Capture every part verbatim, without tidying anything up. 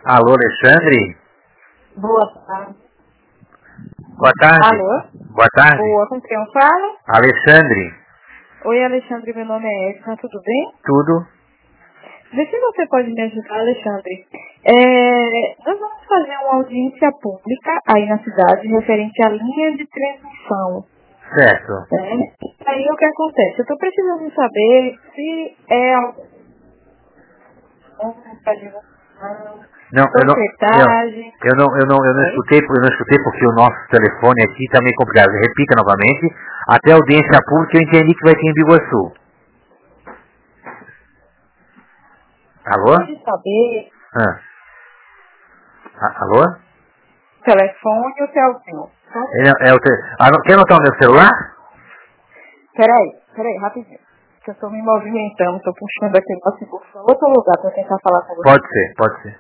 Alô, Alexandre? Boa tarde. Boa tarde. Alô? Boa tarde. Boa, com quem eu falo? Alexandre. Oi, Alexandre, meu nome é Edna, tudo bem? Tudo? Vê se você pode me ajudar, Alexandre. É, nós vamos fazer uma audiência pública aí na cidade referente à linha de transmissão. Certo. Né? Aí o que acontece? Eu estou precisando saber se é algum Não, eu não, sociedade. eu, eu não, eu não, eu não Oi? escutei, eu não escutei porque o nosso telefone aqui está meio complicado. Repita novamente. Até a audiência pública eu entendi que vai ter em Biguaçu. Alô? Pode saber Ah. A- Alô? telefone ou telefone? É, é o te... ah, não, quer anotar o meu celular? Peraí, peraí, rapidinho. Que eu tô me movimentando, tô puxando aqui o nosso curso em outro lugar pra tentar falar com você. Pode ser, pode ser.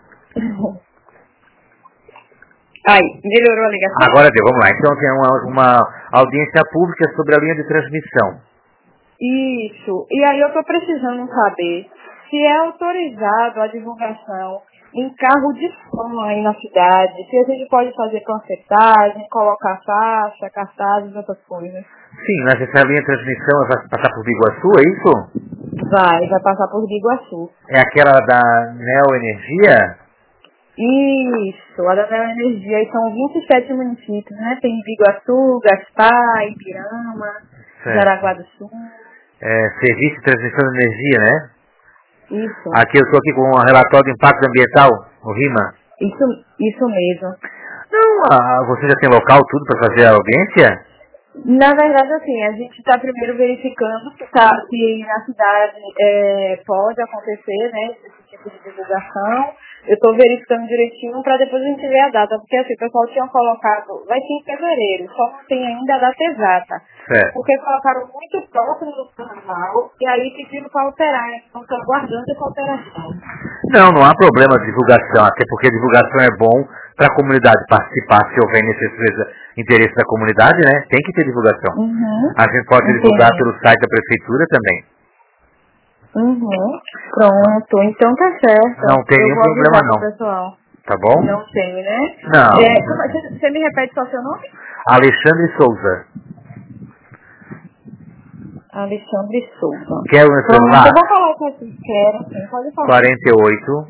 Aí, melhorou a ligação? Agora deu, vamos lá. Então tem uma, uma audiência pública sobre a linha de transmissão. Isso. E aí eu tô precisando saber se é autorizado a divulgação em carro de som aí na cidade, se a gente pode fazer panfletagem, colocar faixa, cartazes, essas coisas. Sim, mas essa linha de transmissão vai passar por Biguaçu, é isso? Vai, vai passar por Biguaçu. É aquela da Neoenergia? Isso, a da Neo Energia, aí são vinte e sete municípios, né? Tem Biguaçu, Gaspar, Ipirama, Certo. Jaraguá do Sul. É, Serviço de Transmissão de Energia, né? Isso, Aqui eu estou aqui com um relatório de impacto ambiental, o RIMA. isso, isso mesmo. Não, ah, você já tem local tudo para fazer a audiência? Na verdade, assim, a gente está primeiro verificando se, tá, se na cidade é, pode acontecer, né, esse tipo de divulgação. Eu estou verificando direitinho para depois a gente ver a data, porque assim, o pessoal tinha colocado, vai ser em fevereiro, só não tem ainda a data exata. Certo. Porque colocaram muito próximo do carnaval e aí pediram para alterar, então estão aguardando essa alteração. Não, não há problema de divulgação, até porque a divulgação é bom para a comunidade participar, se houver necessidade, interesse da comunidade, né? Tem que ter divulgação. Uhum. A gente pode Entendi. divulgar pelo site da prefeitura também. Uhum. Pronto, então tá certo. Não tem Eu nenhum vou problema avisar pro não, pessoal. tá bom? Não tem, né? Não. É, como é- você você me repete só seu nome? Alexandre Souza, Alexandre Souza. quer o meu Pronto, celular? eu vou falar com vocês. Quero, sim, pode falar. quarenta e oito,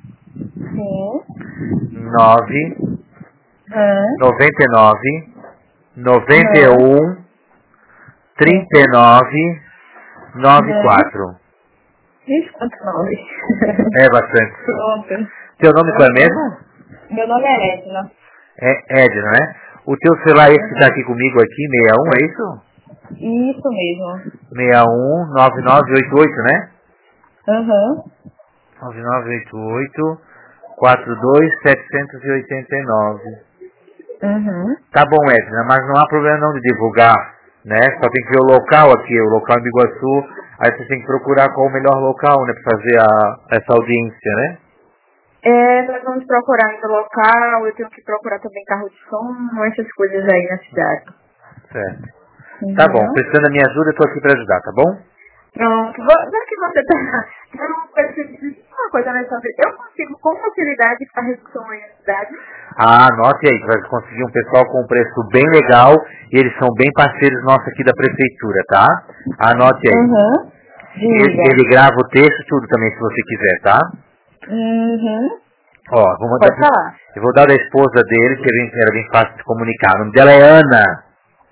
Sim. nove, Hã? noventa e nove, noventa e um, trinta e nove, noventa e quatro. Ixi, quantos nomes. É bastante. Pronto. Teu nome qual é mesmo? Meu nome é Edna. É Ed, não é? O teu celular esse que está aqui comigo aqui, sessenta e um, é isso? Isso mesmo. sessenta e um, nove nove oito oito, né? Aham. nove nove oito oito, quatro dois sete oito nove. Uhum. Tá bom, Edna, mas não há problema não de divulgar, né? Só tem que ver o local aqui, o local em Biguaçu. Aí você tem que procurar qual o melhor local, né, para fazer a, essa audiência, né? É, nós vamos procurar no local, eu tenho que procurar também carro de som, essas coisas aí na cidade. Certo. Uhum. Tá bom, precisando da minha ajuda, eu tô aqui para ajudar, tá bom? Pronto, Vou- já que você tá... Quero uma coisa, uma coisa nessa vez. Eu consigo com facilidade para redução aí na cidade. Ah, anote aí, que vai conseguir um pessoal com um preço bem legal e eles são bem parceiros nossos aqui da prefeitura, tá? Anote aí. Uhum. Ele, Diga. ele grava o texto, tudo também, se você quiser, tá? Uhum. Ó, vou Pode mandar, falar. eu vou dar da esposa dele, que é bem, era bem fácil de comunicar. O nome dela é Ana.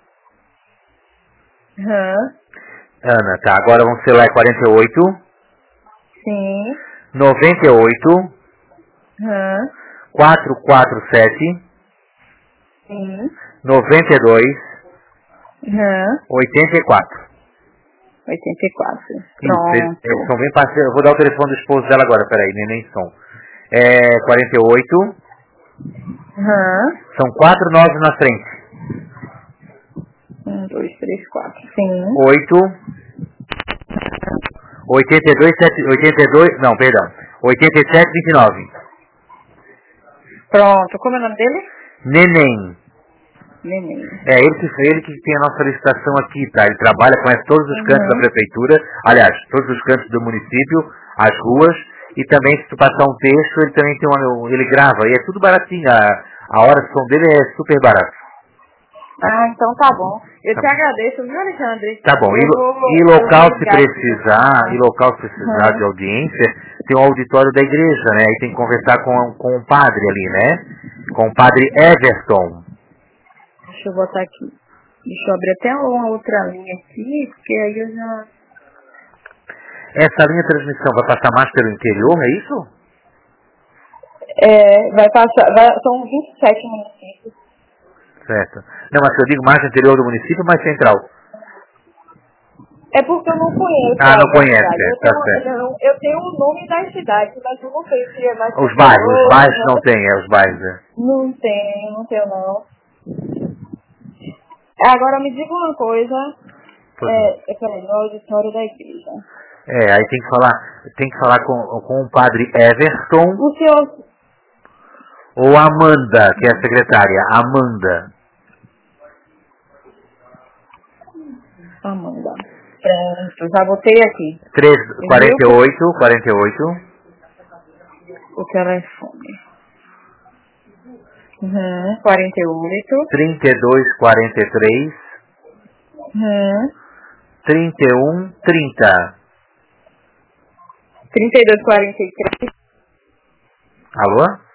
Uhum. Ana, tá. Agora vamos ser lá, é quarenta e oito, Sim. noventa e oito, Uhum. quatrocentos e quarenta e sete, Sim. noventa e dois, Uhum. oitenta e quatro. oitenta e quatro. Isso, eles, Pronto. eles são bem parceiros. Eu vou dar o telefone do esposo dela agora, peraí, nem, nem som. É quarenta e oito, Uhum. são quatro nove na frente. Um, dois, três, quatro. Sim. oito, oitenta e dois, sete, oitenta e dois, não, perdão. oitenta e sete, vinte e nove. Pronto. Como é o nome dele? Neném. Neném. É ele que, ele que tem a nossa licitação aqui, tá? Ele trabalha, conhece todos os cantos da Uhum. prefeitura, aliás, todos os cantos do município, as ruas, E também, se tu passar um texto, ele também tem uma, ele grava, e é tudo baratinho, a, a hora de som dele é super barato. Ah, então tá bom. Eu Tá te bom. agradeço, viu, Alexandre? Tá bom, e, Eu vou, e local eu vou se ligar precisar, aqui. e local se precisar Uhum. de audiência, tem o auditório da igreja, né? Aí tem que conversar com, com o padre ali, né? Com o padre Everton. Deixa eu botar aqui. Deixa eu abrir até uma outra linha aqui, porque aí eu já... Essa linha de transmissão vai passar mais pelo interior, é isso? É, vai passar, vai, são vinte e sete municípios. Certo. Não, mas eu digo mais no interior do município, mais central. É porque eu não conheço Ah, não a conhece, cidade. Eu é, tá tenho, certo. não, eu tenho o nome das cidades, mas eu não sei se é mais Os bairros, os interior, bairros se não tem, é os bairros, é. não tem, não tenho não. Agora me diga uma coisa, Pois não. é, é peraí, no auditório da igreja. É, aí tem que falar, tem que falar com, com o padre Everton O senhor... ou Amanda, que é a secretária, Amanda. Amanda. Pronto, já botei aqui. três, Viu? quarenta e oito, quarenta e oito, O telefone. Uhum, quarenta e oito. trinta e dois, quarenta e três, Uhum. trinta e um, trinta. trinta e dois, quarenta e três. Alô?